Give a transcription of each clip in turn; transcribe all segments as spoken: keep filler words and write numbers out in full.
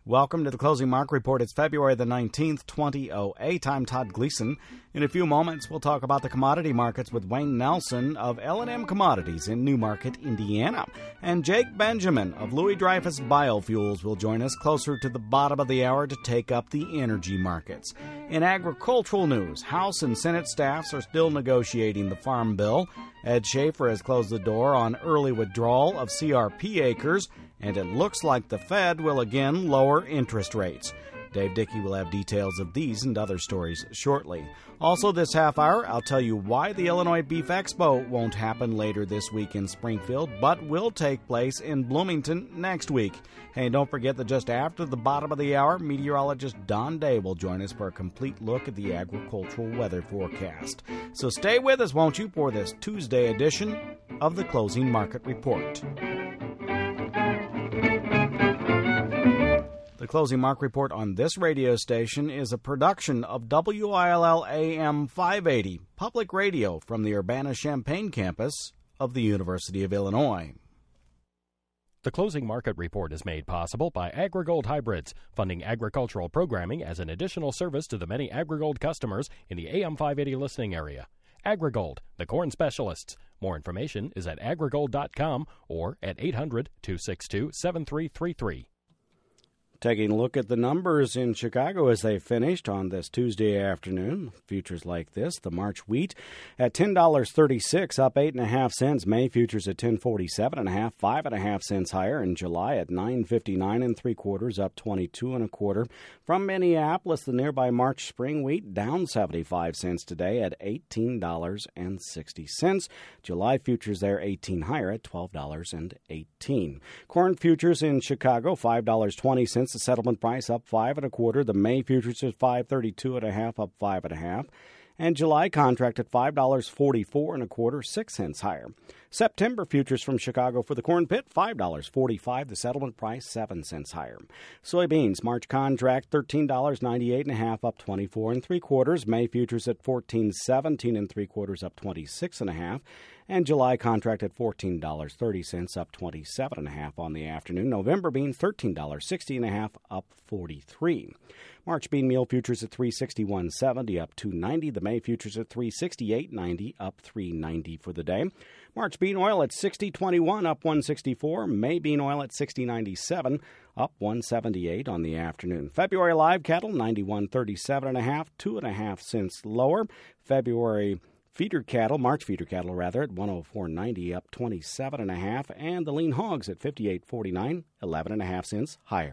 Welcome to the Closing Market Report. It's February the nineteenth, twenty oh eight. I'm Todd Gleason. In a few moments, we'll talk about the commodity markets with Wayne Nelson of L and M Commodities in Newmarket, Indiana. And Jake Benjamin of Louis Dreyfus Biofuels will join us closer to the bottom of the hour to take up the energy markets. In agricultural news, House and Senate staffs are still negotiating the Farm Bill. Ed Schaefer has closed the door on early withdrawal of C R P acres, and it looks like the Fed will again lower interest rates. Dave Dickey will have details of these and other stories shortly. Also this half hour, I'll tell you why the Illinois Beef Expo won't happen later this week in Springfield, but will take place in Bloomington next week. Hey, and don't forget that just after the bottom of the hour, meteorologist Don Day will join us for a complete look at the agricultural weather forecast. So stay with us, won't you, for this Tuesday edition of the Closing Market Report. The Closing Market Report on this radio station is a production of W I L L A M five eighty, public radio from the Urbana-Champaign campus of the University of Illinois. The Closing Market Report is made possible by AgriGold Hybrids, funding agricultural programming as an additional service to the many AgriGold customers in the A M five eighty listening area. AgriGold, the corn specialists. More information is at agrigold dot com or at eight hundred, two six two, seven three three three. Taking a look at the numbers in Chicago as they finished on this Tuesday afternoon. Futures like this. The March wheat at ten dollars and thirty-six cents, up eight and a half cents. May futures at ten forty-seven and a half, five and a half cents higher. In July at nine fifty-nine and three quarters, up twenty-two and a quarter. From Minneapolis, the nearby March spring wheat down seventy-five cents today at eighteen dollars and sixty cents. July futures there eighteen higher at twelve dollars and eighteen cents. Corn futures in Chicago, five dollars and twenty cents. The settlement price up five and a quarter. The May futures at five thirty-two and a half, up five and a half. And July contract at five dollars and forty-four and a quarter, six cents higher. September futures from Chicago for the corn pit, five dollars and forty-five. The settlement price, seven cents higher. Soybeans, March contract, thirteen dollars and ninety-eight and a half, up twenty-four and three quarters. May futures at fourteen seventeen and three quarters, up twenty-six and a half. And July contract at fourteen dollars and thirty cents, up twenty-seven and a half on the afternoon. November beans, thirteen dollars and sixty and a half, up forty-three. March bean meal futures at three sixty-one seventy, up two ninety. The May futures at three sixty-eight ninety, up three ninety for the day. March bean oil at sixty twenty-one, up one sixty-four. May bean oil at sixty ninety-seven, up one seventy-eight on the afternoon. February live cattle ninety-one thirty-seven and a half, two and a half cents lower. February feeder cattle, March feeder cattle rather, at one oh four ninety, up twenty-seven and a half, and the lean hogs at fifty-eight forty-nine, eleven and a half cents higher.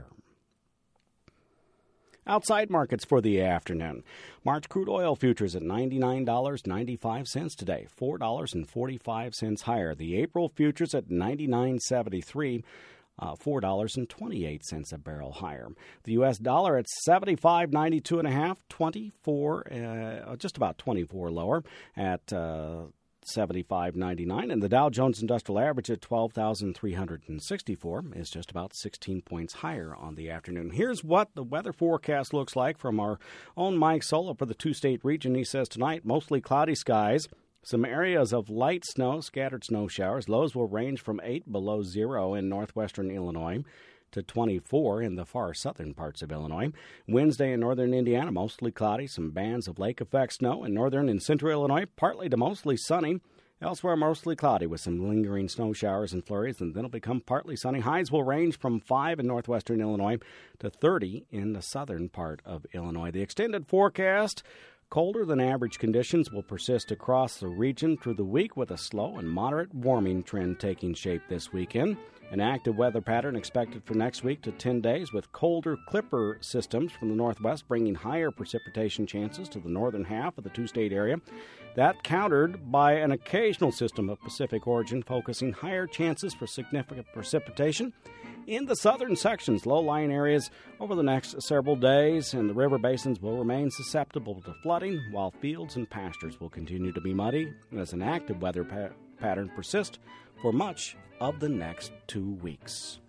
Outside markets for the afternoon. March crude oil futures at ninety-nine dollars and ninety-five cents today, four dollars and forty-five cents higher. The April futures at ninety-nine seventy-three, uh, four dollars and twenty-eight cents a barrel higher. The U S dollar at seventy-five ninety-two and a half, twenty-four, uh, just about twenty-four lower at uh, seventy-five ninety-nine, and the Dow Jones Industrial Average at twelve thousand three hundred sixty-four is just about sixteen points higher on the afternoon. Here's what the weather forecast looks like from our own Mike Solo for the two-state region. He says tonight, mostly cloudy skies, some areas of light snow, scattered snow showers. Lows will range from eight below zero in northwestern Illinois to twenty-four in the far southern parts of Illinois. Wednesday in northern Indiana, mostly cloudy, some bands of lake effect snow. In northern and central Illinois, partly to mostly sunny. Elsewhere, mostly cloudy with some lingering snow showers and flurries, and then it'll become partly sunny. Highs will range from five in northwestern Illinois to thirty in the southern part of Illinois. The extended forecast, colder than average conditions will persist across the region through the week with a slow and moderate warming trend taking shape this weekend. An active weather pattern expected for next week to ten days with colder Clipper systems from the northwest bringing higher precipitation chances to the northern half of the two-state area. That countered by an occasional system of Pacific origin focusing higher chances for significant precipitation in the southern sections, low-lying areas over the next several days, and the river basins will remain susceptible to flooding, while fields and pastures will continue to be muddy as an active weather pa- pattern persists for much of the next two weeks.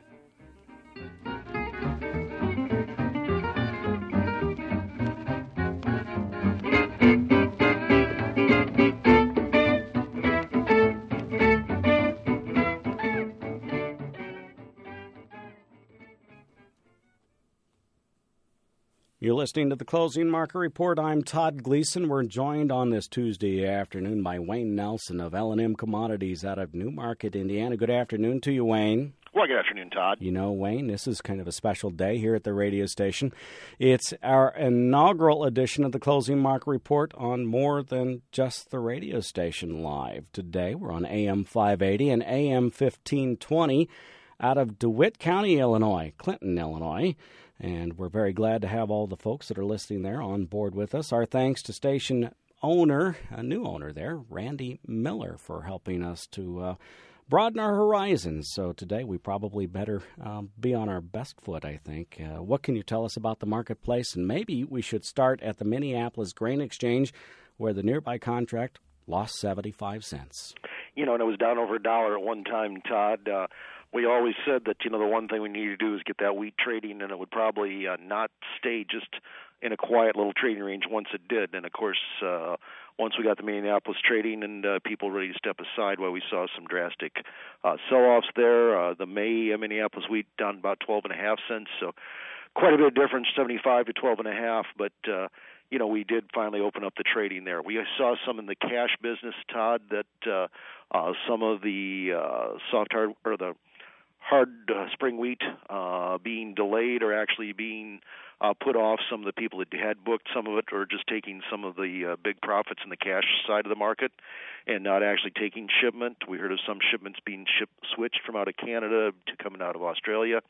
You're listening to the Closing Market Report. I'm Todd Gleason. We're joined on this Tuesday afternoon by Wayne Nelson of L and M Commodities out of Newmarket, Indiana. Good afternoon to you, Wayne. Well, good afternoon, Todd. You know, Wayne, this is kind of a special day here at the radio station. It's our inaugural edition of the Closing Market Report on more than just the radio station live. Today, we're on A M five eighty and A M fifteen twenty out of DeWitt County, Illinois, Clinton, Illinois. And we're very glad to have all the folks that are listening there on board with us. Our thanks to station owner, a new owner there, Randy Miller, for helping us to uh, broaden our horizons. So today we probably better um, be on our best foot, I think. Uh, what can you tell us about the marketplace? And maybe we should start at the Minneapolis Grain Exchange, where the nearby contract lost seventy-five cents. You know, and it was down over a dollar at one time, Todd. Uh, we always said that, you know, the one thing we need to do is get that wheat trading, and it would probably uh, not stay just in a quiet little trading range once it did. And, of course, uh, once we got the Minneapolis trading and uh, people ready to step aside, well, we saw some drastic uh, sell-offs there. Uh, the May uh, Minneapolis wheat down about twelve and a half cents, so quite a bit of difference, seventy-five to twelve and a half. But, uh, you know, we did finally open up the trading there. We saw some in the cash business, Todd, that uh, uh, some of the uh, soft hard or the hard uh, spring wheat uh, being delayed or actually being uh, put off. Some of the people that had booked some of it or just taking some of the uh, big profits in the cash side of the market and not actually taking shipment. We heard of some shipments being ship- switched from out of Canada to coming out of Australia.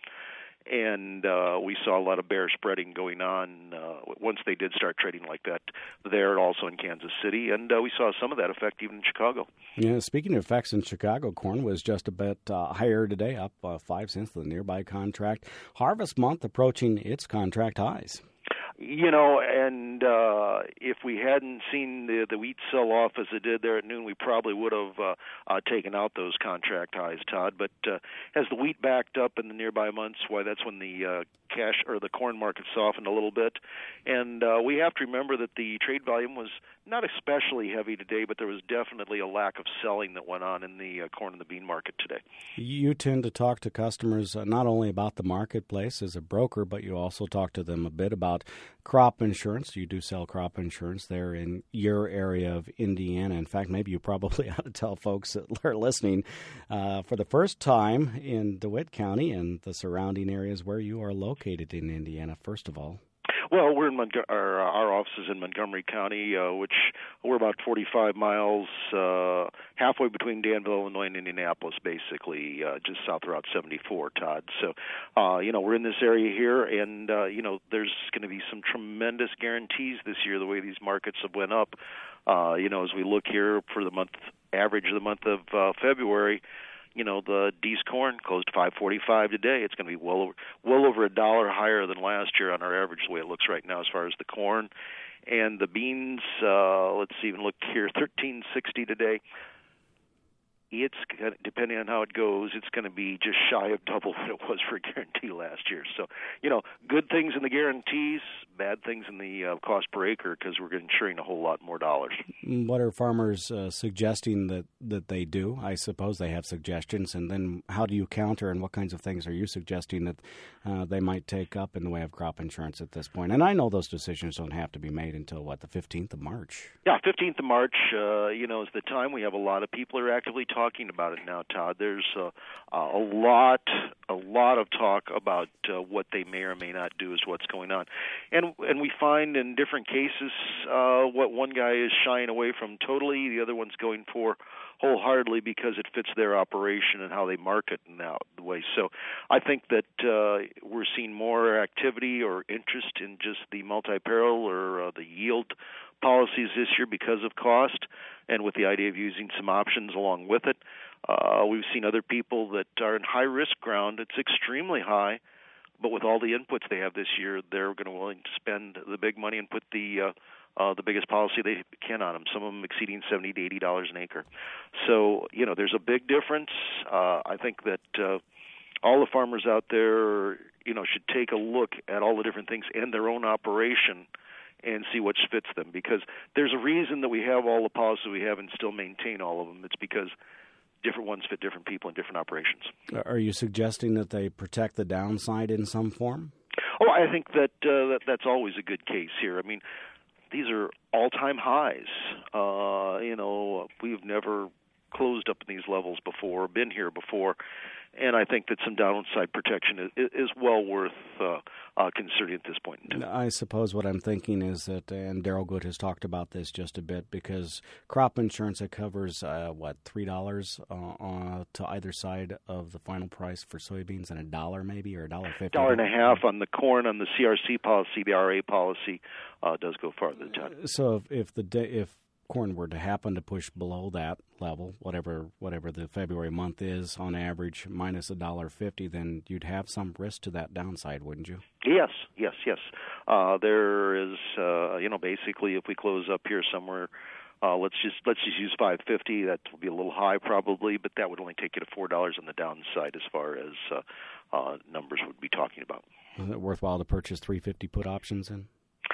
And uh, we saw a lot of bear spreading going on uh, once they did start trading like that there, and also in Kansas City. And uh, we saw some of that effect even in Chicago. Yeah, speaking of effects in Chicago, corn was just a bit uh, higher today, up uh, five cents to the nearby contract. Harvest month approaching its contract highs. You know, and uh, if we hadn't seen the, the wheat sell off as it did there at noon, we probably would have uh, uh, taken out those contract highs, Todd. But uh, as the wheat backed up in the nearby months, why that's when the uh, cash or the corn market softened a little bit. And uh, we have to remember that the trade volume was not especially heavy today, but there was definitely a lack of selling that went on in the uh, corn and the bean market today. You tend to talk to customers uh, not only about the marketplace as a broker, but you also talk to them a bit about crop insurance. You do sell crop insurance there in your area of Indiana. In fact, maybe you probably ought to tell folks that are listening uh, for the first time in DeWitt County and the surrounding areas where you are located in Indiana, first of all. Well, we're in Montg- our, our office is in Montgomery County, uh, which we're about forty-five miles uh, halfway between Danville, Illinois, and Indianapolis, basically, uh, just south of Route seventy-four, Todd. So, uh, you know, we're in this area here, and, uh, you know, there's going to be some tremendous guarantees this year, the way these markets have went up. Uh, you know, as we look here for the month, average of the month of uh, February, you know, the D's corn closed five forty-five today. It's going to be well over, well over a dollar higher than last year on our average, the way it looks right now as far as the corn. And the beans, uh, let's even look here, thirteen sixty today. It's, depending on how it goes, it's going to be just shy of double what it was for a guarantee last year. So, you know, good things in the guarantees, bad things in the uh, cost per acre because we're insuring a whole lot more dollars. What are farmers uh, suggesting that, that they do? I suppose they have suggestions. And then how do you counter, and what kinds of things are you suggesting that uh, they might take up in the way of crop insurance at this point? And I know those decisions don't have to be made until, what, the fifteenth of March? Yeah, fifteenth of March, uh, you know, is the time. We have a lot of people who are actively talking talking about it now, Todd. There's uh, a lot, a lot of talk about uh, what they may or may not do is what's going on, and and we find in different cases uh, what one guy is shying away from totally, the other one's going for wholeheartedly because it fits their operation and how they market now the way. So I think that uh, we're seeing more activity or interest in just the multi-peril or uh, the yield policies this year because of cost and with the idea of using some options along with it. Uh, we've seen other people that are in high-risk ground. It's extremely high, but with all the inputs they have this year, they're going to be willing to spend the big money and put the uh, uh, the biggest policy they can on them, some of them exceeding seventy to eighty dollars an acre. So, you know, there's a big difference. Uh, I think that uh, all the farmers out there, you know, should take a look at all the different things and their own operation and see what fits them, because there's a reason that we have all the policies we have and still maintain all of them. It's because different ones fit different people in different operations. Are you suggesting that they protect the downside in some form? Oh, I think that, uh, that that's always a good case here. I mean, these are all-time highs. Uh, you know, we've never closed up in these levels before, been here before, and I think that some downside protection is, is well worth uh, uh, considering at this point in time. I suppose what I'm thinking is that, and Daryl Good has talked about this just a bit, because crop insurance, it covers, uh, what, three dollars uh, uh, to either side of the final price for soybeans, and a dollar maybe, or a dollar fifty? Dollar and a half on the corn. On the C R C policy, C B R A policy uh, does go farther than that. So if, if the day, if corn were to happen to push below that level, whatever whatever the February month is on average, minus a dollar fifty, then you'd have some risk to that downside, wouldn't you? Yes, yes, yes. Uh, there is, uh, you know, basically, if we close up here somewhere, uh, let's just let's just use five fifty. That will be a little high probably, but that would only take you to four dollars on the downside as far as uh, uh, numbers would be talking about. Is it worthwhile to purchase three fifty put options in?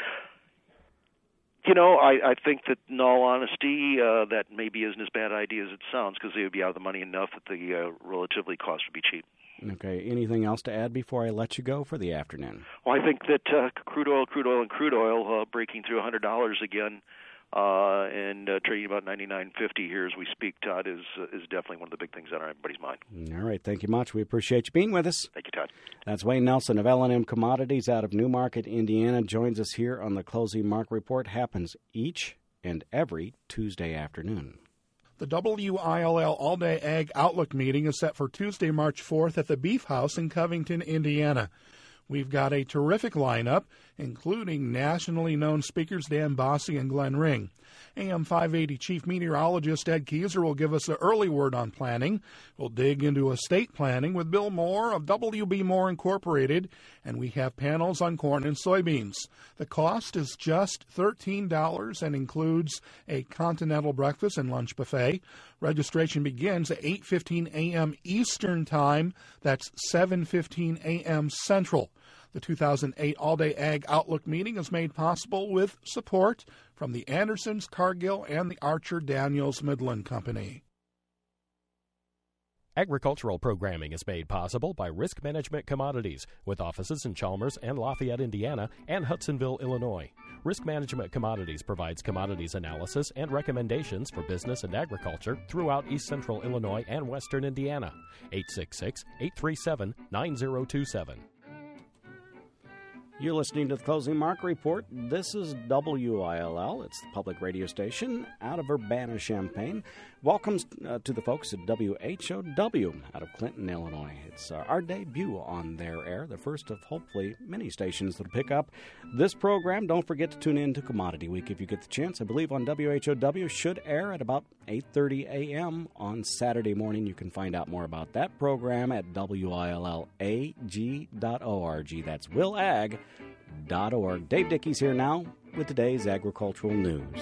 You know, I, I think that in all honesty, uh, that maybe isn't as bad an idea as it sounds, because they would be out of the money enough that the uh, relatively cost would be cheap. Okay. Anything else to add before I let you go for the afternoon? Well, I think that uh, crude oil, crude oil, and crude oil uh, breaking through one hundred dollars again uh, and uh, trading about ninety-nine fifty here as we speak, Todd, is uh, is definitely one of the big things on everybody's mind. All right. Thank you much. We appreciate you being with us. Thank you, Todd. That's Wayne Nelson of L and M Commodities out of Newmarket, Indiana. Joins us here on the Closing Market Report. Happens each and every Tuesday afternoon. The W I L L All-Day Ag Outlook meeting is set for Tuesday, March fourth at the Beef House in Covington, Indiana. We've got a terrific lineup, including nationally known speakers Dan Bossie and Glenn Ring. A M five eighty Chief Meteorologist Ed Kieser will give us an early word on planning. We'll dig into estate planning with Bill Moore of W B Moore Incorporated, and we have panels on corn and soybeans. The cost is just thirteen dollars and includes a continental breakfast and lunch buffet. Registration begins at eight fifteen a.m. Eastern Time. That's seven fifteen a.m. Central. The two thousand eight All-Day Ag Outlook meeting is made possible with support from the Andersons, Cargill, and the Archer Daniels Midland Company. Agricultural programming is made possible by Risk Management Commodities, with offices in Chalmers and Lafayette, Indiana, and Hudsonville, Illinois. Risk Management Commodities provides commodities analysis and recommendations for business and agriculture throughout East Central Illinois and Western Indiana. eight six six, eight three seven, nine zero two seven. You're listening to the Closing Market Report. This is W I L L. It's the public radio station out of Urbana-Champaign. Welcome uh, to the folks at W H O W out of Clinton, Illinois. It's uh, our debut on their air, the first of hopefully many stations that'll pick up this program. Don't forget to tune in to Commodity Week if you get the chance. I believe on W H O W should air at about eight thirty a.m. on Saturday morning. You can find out more about that program at W I L L A G dot org. That's will ag dot org. Dave Dickey's here now with today's agricultural news.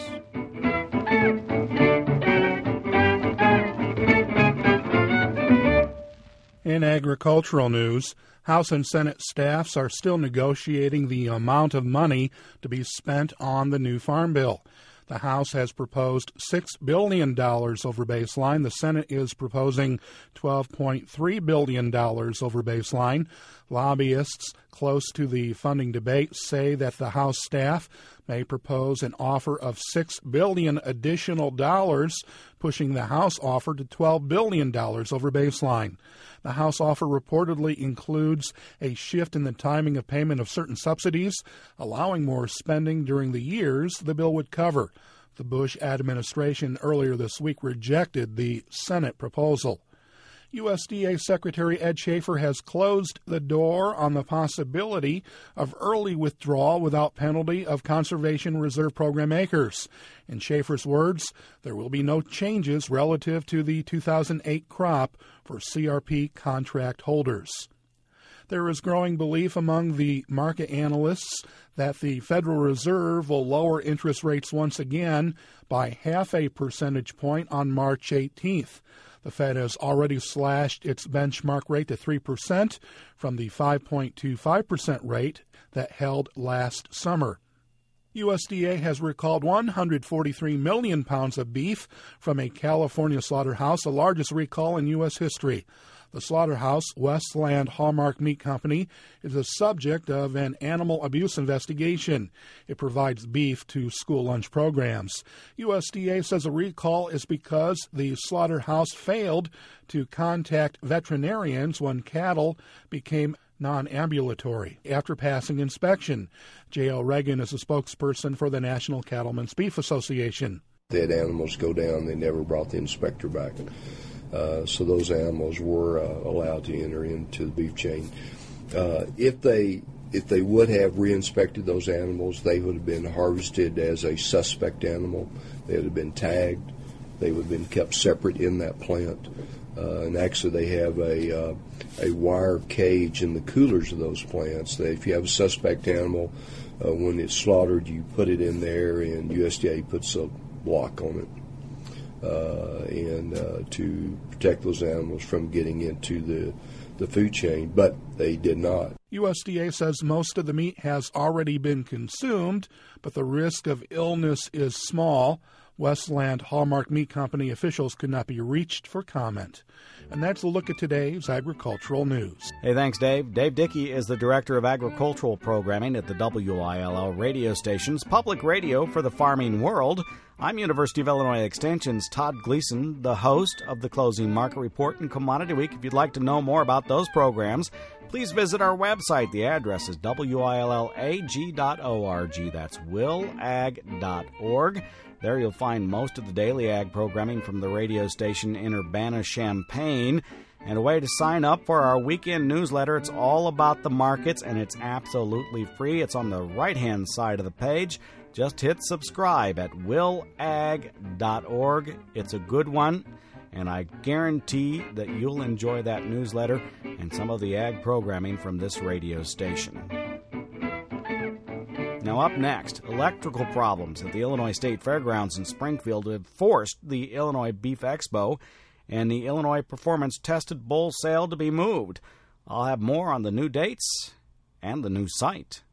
In agricultural news, House and Senate staffs are still negotiating the amount of money to be spent on the new Farm Bill. The House has proposed six billion dollars over baseline. The Senate is proposing twelve point three billion dollars over baseline. Lobbyists close to the funding debate say that the House staff may propose an offer of six billion dollars additional dollars, pushing the House offer to twelve billion dollars over baseline. The House offer reportedly includes a shift in the timing of payment of certain subsidies, allowing more spending during the years the bill would cover. The Bush administration earlier this week rejected the Senate proposal. U S D A Secretary Ed Schaefer has closed the door on the possibility of early withdrawal without penalty of Conservation Reserve Program acres. In Schaefer's words, there will be no changes relative to the two thousand eight crop for C R P contract holders. There is growing belief among the market analysts that the Federal Reserve will lower interest rates once again by half a percentage point on March eighteenth. The Fed has already slashed its benchmark rate to three percent from the five point two five percent rate that held last summer. U S D A has recalled one hundred forty-three million pounds of beef from a California slaughterhouse, the largest recall in U S history. The slaughterhouse, Westland Hallmark Meat Company, is the subject of an animal abuse investigation. It provides beef to school lunch programs. U S D A says a recall is because the slaughterhouse failed to contact veterinarians when cattle became non-ambulatory after passing inspection. J O. Reagan is a spokesperson for the National Cattlemen's Beef Association. They had animals go down. They never brought the inspector back. Uh, so those animals were uh, allowed to enter into the beef chain. Uh, if they if they would have re-inspected those animals, they would have been harvested as a suspect animal. They would have been tagged. They would have been kept separate in that plant. Uh, and actually, they have a uh, a wire cage in the coolers of those plants. That if you have a suspect animal, uh, when it's slaughtered, you put it in there, and U S D A puts a block on it. Uh, and uh, to protect those animals from getting into the, the food chain, but they did not. U S D A says most of the meat has already been consumed, but the risk of illness is small. Westland Hallmark Meat Company officials could not be reached for comment. And that's a look at today's agricultural news. Hey, thanks, Dave. Dave Dickey is the Director of Agricultural Programming at the W I L L radio stations, public radio for the farming world. I'm University of Illinois Extension's Todd Gleason, the host of the Closing Market Report and Commodity Week. If you'd like to know more about those programs, please visit our website. The address is W I L L A G dot org. That's will ag dot org. There you'll find most of the daily ag programming from the radio station in Urbana-Champaign. And a way to sign up for our weekend newsletter. It's all about the markets, and it's absolutely free. It's on the right-hand side of the page. Just hit subscribe at will ag dot org. It's a good one, and I guarantee that you'll enjoy that newsletter and some of the ag programming from this radio station. Now up next, electrical problems at the Illinois State Fairgrounds in Springfield have forced the Illinois Beef Expo and the Illinois Performance Tested Bull Sale to be moved. I'll have more on the new dates and the new site.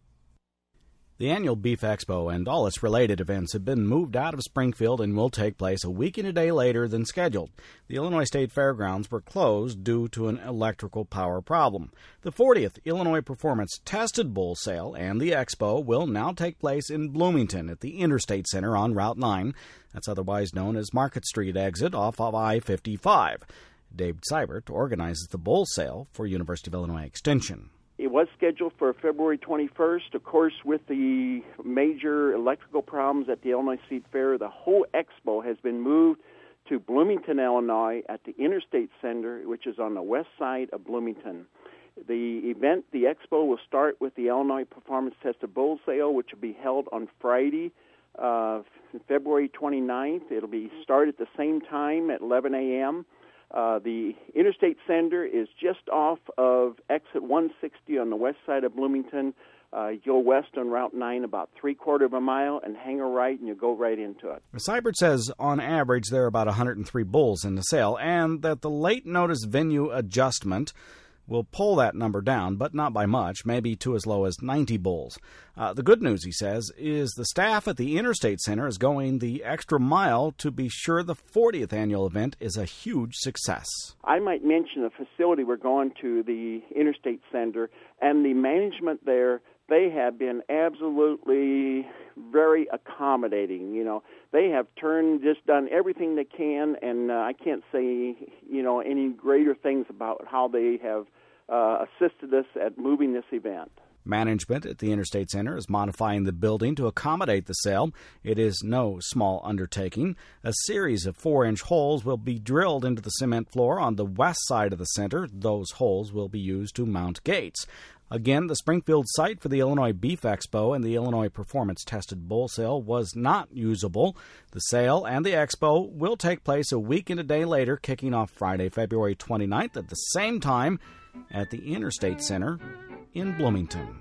The annual Beef Expo and all its related events have been moved out of Springfield and will take place a week and a day later than scheduled. The Illinois State Fairgrounds were closed due to an electrical power problem. The fortieth Illinois Performance Tested Bull Sale and the Expo will now take place in Bloomington at the Interstate Center on Route nine. That's otherwise known as Market Street exit off of I fifty-five. Dave Seibert organizes the bull sale for University of Illinois Extension. It was scheduled for February twenty-first. Of course, with the major electrical problems at the Illinois State Fair, the whole expo has been moved to Bloomington, Illinois, at the Interstate Center, which is on the west side of Bloomington. The event, the expo, will start with the Illinois Performance Tested Bull Sale, which will be held on Friday, uh, February twenty-ninth. It'll be start at the same time at eleven a.m. Uh, the Interstate Center is just off of exit one sixty on the west side of Bloomington. Uh, you go west on Route nine about three-quarter of a mile and hang a right, and you go right into it. Seibert says on average there are about one hundred three bulls in the sale, and that the late notice venue adjustment will pull that number down, but not by much, maybe to as low as ninety bulls. Uh, the good news, he says, is the staff at the Interstate Center is going the extra mile to be sure the fortieth annual event is a huge success. I might mention the facility we're going to, the Interstate Center, and the management there, they have been absolutely very accommodating. You know, they have turned, just done everything they can, and uh, I can't say, you know, any greater things about how they have uh, assisted us at moving this event. Management at the Interstate Center is modifying the building to accommodate the sale. It is no small undertaking. A series of four-inch holes will be drilled into the cement floor on the west side of the center. Those holes will be used to mount gates. Again, the Springfield site for the Illinois Beef Expo and the Illinois Performance Tested Bull Sale was not usable. The sale and the expo will take place a week and a day later, kicking off Friday, February twenty-ninth at the same time at the Interstate Center in Bloomington.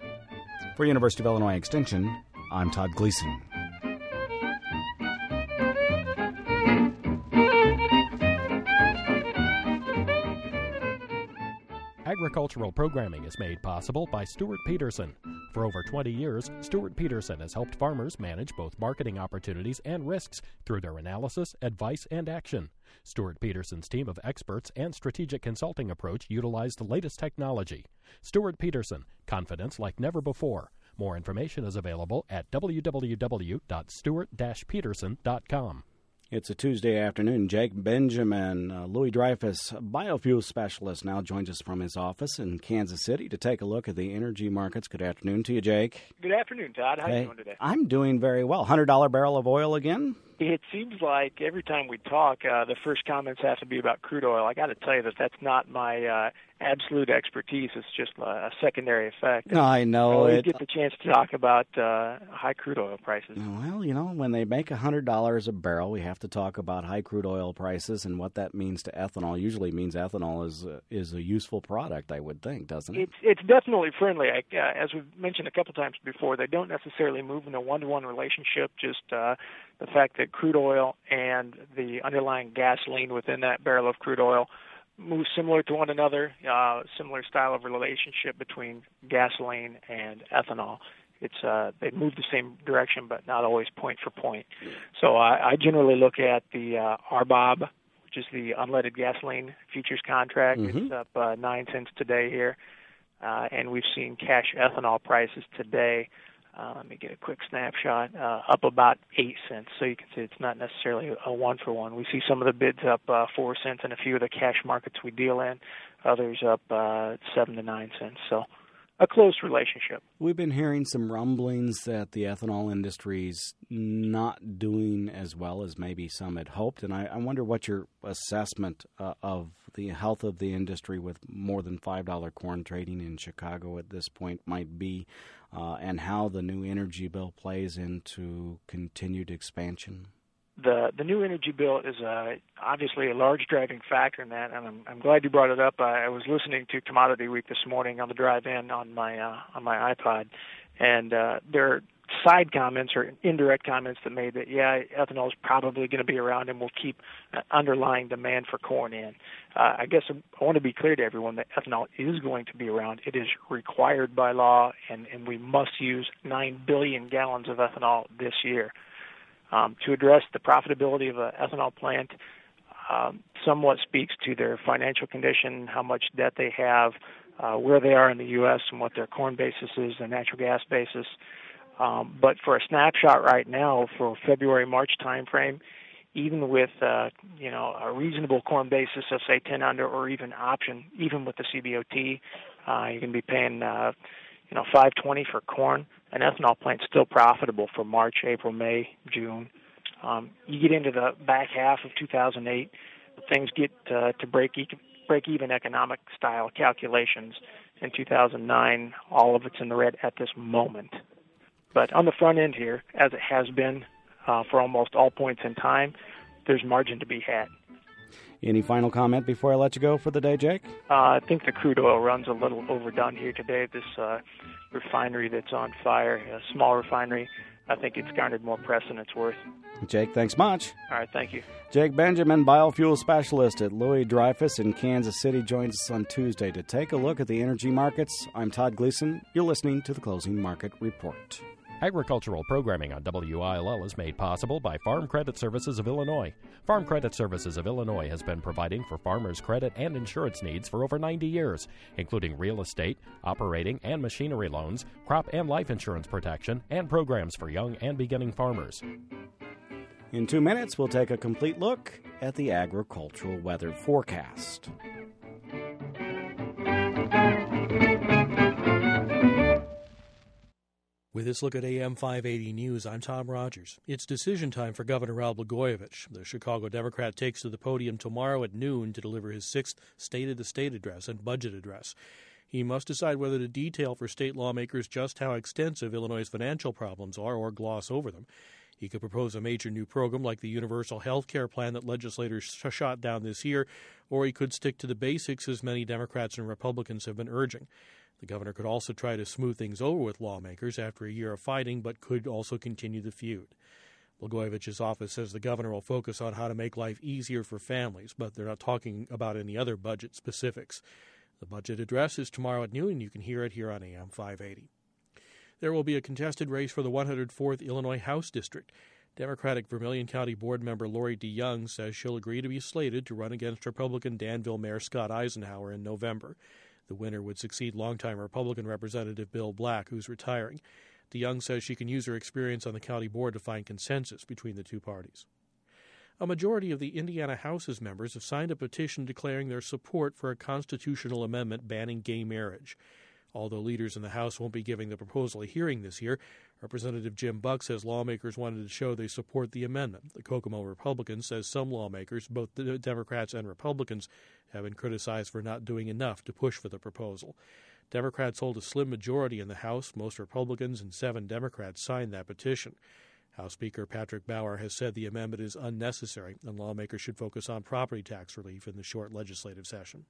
For University of Illinois Extension, I'm Todd Gleason. Agricultural programming is made possible by Stuart Peterson. For over twenty years, Stuart Peterson has helped farmers manage both marketing opportunities and risks through their analysis, advice, and action. Stuart Peterson's team of experts and strategic consulting approach utilize the latest technology. Stuart Peterson, confidence like never before. More information is available at w w w dot stuart dash peterson dot com. It's a Tuesday afternoon. Jake Benjamin, uh, Louis Dreyfus, biofuel specialist, now joins us from his office in Kansas City to take a look at the energy markets. Good afternoon to you, Jake. Good afternoon, Todd. How hey, are you doing today? I'm doing very well. one hundred dollars barrel of oil again? It seems like every time we talk, uh, the first comments have to be about crude oil. I got to tell you that that's not my uh, absolute expertise. It's just a secondary effect. No, I know. I always it. get the chance to talk about uh, high crude oil prices. Well, you know, when they make one hundred dollars a barrel, we have to talk about high crude oil prices and what that means to ethanol. Usually means ethanol is uh, is a useful product, I would think, doesn't it? It's it's definitely friendly. I, uh, as we've mentioned a couple times before, they don't necessarily move in a one-to-one relationship, just uh, the fact that crude oil and the underlying gasoline within that barrel of crude oil move similar to one another, uh, similar style of relationship between gasoline and ethanol. It's uh, they move the same direction, but not always point for point. So I, I generally look at the uh, R B O B, which is the unleaded gasoline futures contract. Mm-hmm. It's up uh, nine cents today here, uh, and we've seen cash ethanol prices today. Uh, let me get a quick snapshot, uh, up about eight cents. So you can see it's not necessarily a one-for-one. We see some of the bids up uh, four cents in a few of the cash markets we deal in, others up uh, seven to nine cents. So a close relationship. We've been hearing some rumblings that the ethanol industry's not doing as well as maybe some had hoped, and I, I wonder what your assessment uh, of the health of the industry with more than five dollars corn trading in Chicago at this point might be, uh, and how the new energy bill plays into continued expansion. The the new energy bill is uh, obviously a large driving factor in that, and I'm, I'm glad you brought it up. I, I was listening to Commodity Week this morning on the drive in on my uh, on my iPod, and uh, there are side comments or indirect comments that made that yeah, ethanol is probably going to be around and will keep uh, underlying demand for corn in. Uh, I guess I want to be clear to everyone that ethanol is going to be around. It is required by law, and, and we must use nine billion gallons of ethanol this year. Um, to address the profitability of an ethanol plant um, somewhat speaks to their financial condition, how much debt they have, uh, where they are in the U S and what their corn basis is, their natural gas basis. Um, but for a snapshot right now for February, March timeframe, even with uh, you know a reasonable corn basis of say ten under or even option, even with the C B O T, uh, you're going to be paying uh, you know five twenty for corn. An ethanol plant's still profitable for March, April, May, June. Um, you get into the back half of two thousand eight, things get uh, to break e- break even economic style calculations. In two thousand nine, all of it's in the red at this moment. But on the front end here, as it has been uh, for almost all points in time, there's margin to be had. Any final comment before I let you go for the day, Jake? Uh, I think the crude oil run's a little overdone here today. This uh, refinery that's on fire, a small refinery, I think it's garnered more press than it's worth. Jake, thanks much. All right, thank you. Jake Benjamin, biofuel specialist at Louis Dreyfus in Kansas City, joins us on Tuesday to take a look at the energy markets. I'm Todd Gleason. You're listening to the Closing Market Report. Agricultural programming on W I L L is made possible by Farm Credit Services of Illinois. Farm Credit Services of Illinois has been providing for farmers' credit and insurance needs for over ninety years, including real estate, operating and machinery loans, crop and life insurance protection, and programs for young and beginning farmers. In two minutes, we'll take a complete look at the agricultural weather forecast. With this look at A M five eighty News, I'm Tom Rogers. It's decision time for Governor Al Blagojevich. The Chicago Democrat takes to the podium tomorrow at noon to deliver his sixth State of the State address and budget address. He must decide whether to detail for state lawmakers just how extensive Illinois' financial problems are or gloss over them. He could propose a major new program like the universal health care plan that legislators sh- shot down this year, or he could stick to the basics as many Democrats and Republicans have been urging. The governor could also try to smooth things over with lawmakers after a year of fighting, but could also continue the feud. Blagojevich's office says the governor will focus on how to make life easier for families, but they're not talking about any other budget specifics. The budget address is tomorrow at noon, and you can hear it here on A M five eighty. There will be a contested race for the one hundred fourth Illinois House District. Democratic Vermilion County Board member Lori DeYoung says she'll agree to be slated to run against Republican Danville Mayor Scott Eisenhower in November. The winner would succeed longtime Republican Representative Bill Black, who's retiring. DeYoung says she can use her experience on the county board to find consensus between the two parties. A majority of the Indiana House's members have signed a petition declaring their support for a constitutional amendment banning gay marriage. Although leaders in the House won't be giving the proposal a hearing this year, Representative Jim Buck says lawmakers wanted to show they support the amendment. The Kokomo Republican says some lawmakers, both the Democrats and Republicans, have been criticized for not doing enough to push for the proposal. Democrats hold a slim majority in the House. Most Republicans and seven Democrats signed that petition. House Speaker Patrick Bauer has said the amendment is unnecessary and lawmakers should focus on property tax relief in the short legislative session.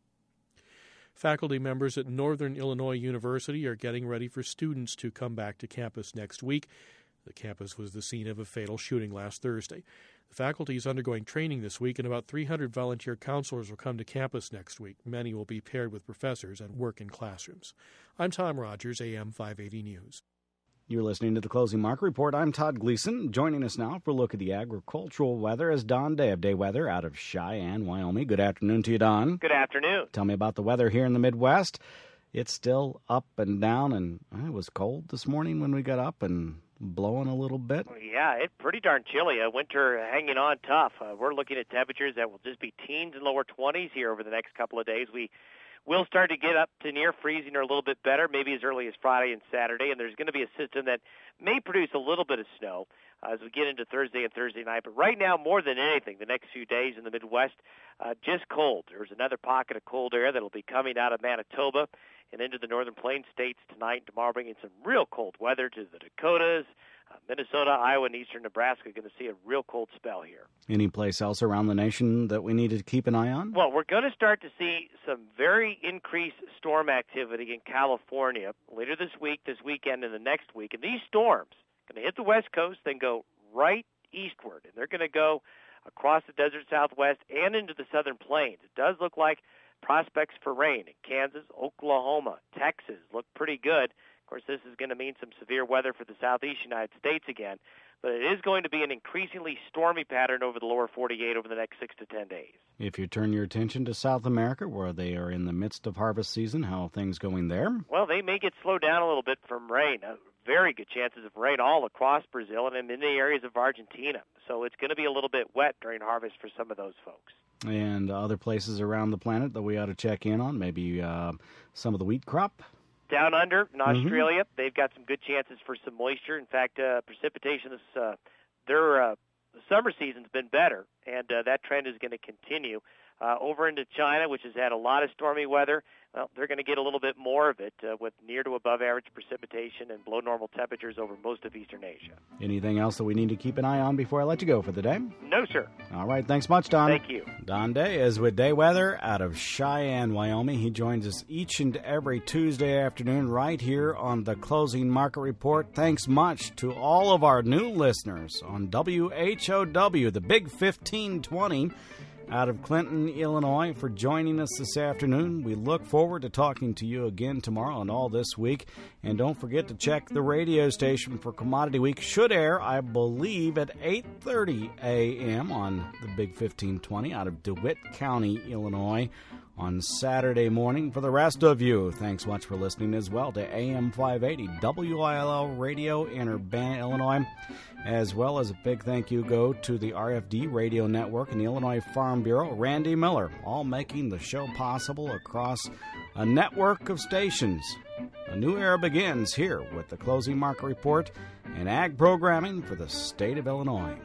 Faculty members at Northern Illinois University are getting ready for students to come back to campus next week. The campus was the scene of a fatal shooting last Thursday. The faculty is undergoing training this week, and about three hundred volunteer counselors will come to campus next week. Many will be paired with professors and work in classrooms. I'm Tom Rogers, A M five eighty News. You're listening to the Closing Market Report. I'm Todd Gleason. Joining us now for a look at the agricultural weather is Don Day of Day Weather out of Cheyenne, Wyoming. Good afternoon to you, Don. Good afternoon. Tell me about the weather here in the Midwest. It's still up and down, and it was cold this morning when we got up and blowing a little bit. Yeah, it's pretty darn chilly. Uh, winter hanging on tough. Uh, we're looking at temperatures that will just be teens and lower twenties here over the next couple of days. We will start to get up to near freezing or a little bit better, maybe as early as Friday and Saturday, and there's going to be a system that may produce a little bit of snow uh, as we get into Thursday and Thursday night. But right now, more than anything, the next few days in the Midwest, uh, just cold. There's another pocket of cold air that will be coming out of Manitoba and into the northern plains states tonight and tomorrow, bringing some real cold weather to the Dakotas, uh, Minnesota, Iowa, and eastern Nebraska. Going to see a real cold spell here. Any place else around the nation that we need to keep an eye on? Well, we're going to start to see some very increased storm activity in California later this week, this weekend, and the next week. And these storms are going to hit the West Coast, then go right eastward. And they're going to go across the desert Southwest and into the southern plains. It does look like prospects for rain in Kansas, Oklahoma, Texas look pretty good. Of course, this is going to mean some severe weather for the southeast United States again, but it is going to be an increasingly stormy pattern over the lower forty-eight over the next six to ten days. If you turn your attention to South America, where they are in the midst of harvest season, how are things going there? Well, they may get slowed down a little bit from rain. Uh, very good chances of rain all across Brazil and in many areas of Argentina. So it's going to be a little bit wet during harvest for some of those folks. And other places around the planet that we ought to check in on, maybe uh, some of the wheat crop? Down under in Australia, mm-hmm. they've got some good chances for some moisture. In fact, uh, precipitation, this, uh, their uh, summer season's been better, and uh, that trend is going to continue. Uh, over into China, which has had a lot of stormy weather, well, they're going to get a little bit more of it uh, with near to above average precipitation and below normal temperatures over most of eastern Asia. Anything else that we need to keep an eye on before I let you go for the day? No, sir. All right. Thanks much, Don. Thank you. Don Day is with Day Weather out of Cheyenne, Wyoming. He joins us each and every Tuesday afternoon right here on the Closing Market Report. Thanks much to all of our new listeners on W H O W, the Big fifteen twenty. Out of Clinton, Illinois, for joining us this afternoon. We look forward to talking to you again tomorrow and all this week. And don't forget to check the radio station for Commodity Week. Should air, I believe, at eight thirty a.m. on the Big fifteen twenty out of DeWitt County, Illinois, on Saturday morning. For the rest of you, thanks much for listening as well to A M five eighty W I L L Radio in Urbana, Illinois, as well as a big thank you go to the R F D Radio Network and the Illinois Farm Bureau, Randy Miller, all making the show possible across a network of stations. A new era begins here with the Closing Market Report and ag programming for the state of Illinois.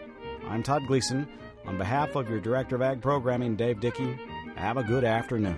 I'm Todd Gleason. On behalf of your Director of Ag Programming, Dave Dickey, have a good afternoon.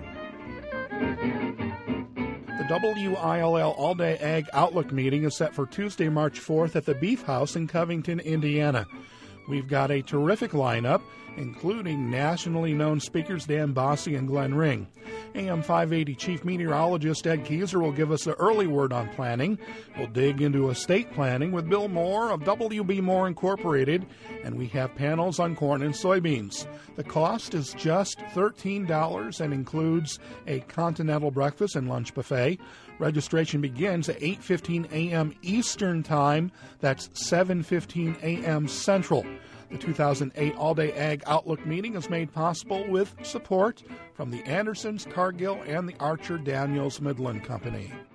The W I L L All-Day Ag Outlook meeting is set for Tuesday, March fourth at the Beef House in Covington, Indiana. We've got a terrific lineup, including nationally known speakers Dan Bossie and Glenn Ring. A M five eighty Chief Meteorologist Ed Kieser will give us an early word on planning. We'll dig into estate planning with Bill Moore of W B Moore Incorporated, and we have panels on corn and soybeans. The cost is just thirteen dollars and includes a continental breakfast and lunch buffet. Registration begins at eight fifteen a.m. Eastern Time. That's seven fifteen a.m. Central. The two thousand eight All-Day Ag Outlook meeting is made possible with support from the Andersons, Cargill, and the Archer Daniels Midland Company.